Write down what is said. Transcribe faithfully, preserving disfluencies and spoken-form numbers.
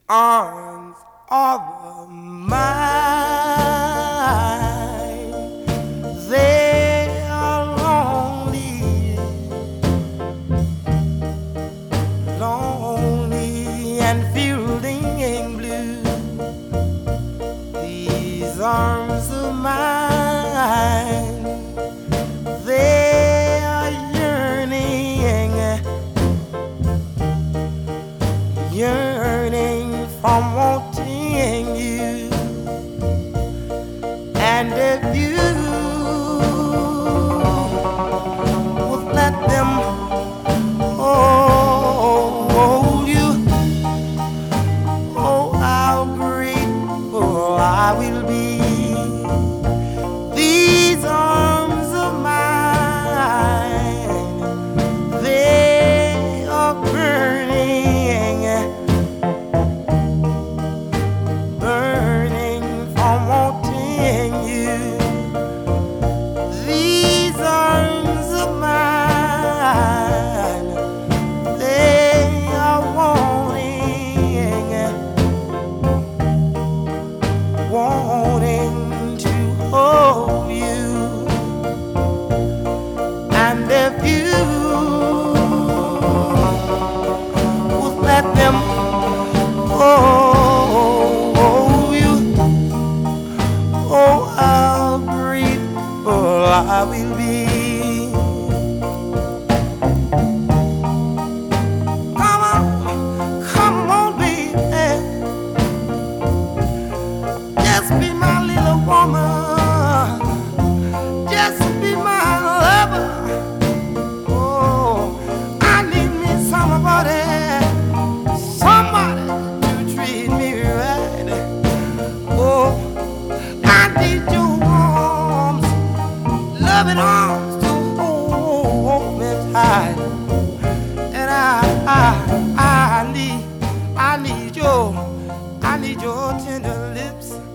arms of mine. They are lonely, lonely and feeling blue. These arms of mine, they are yearning, yearning from wanting you. And if you would let them hold you, oh, how grateful I will be. These arms of mine, they are burning, burning from wanting you. These arms of mine, they are wanting, wanting to hold you. And if you would let them hold you, oh, how grateful I will be. Come on, come on, baby. Just be my little woman. Just be my lover. Oh, I need me somebody, somebody to treat me right. Oh, I need your arms, loving arms to hold me tight. And I, I, I need, I need your, I need your tender lips.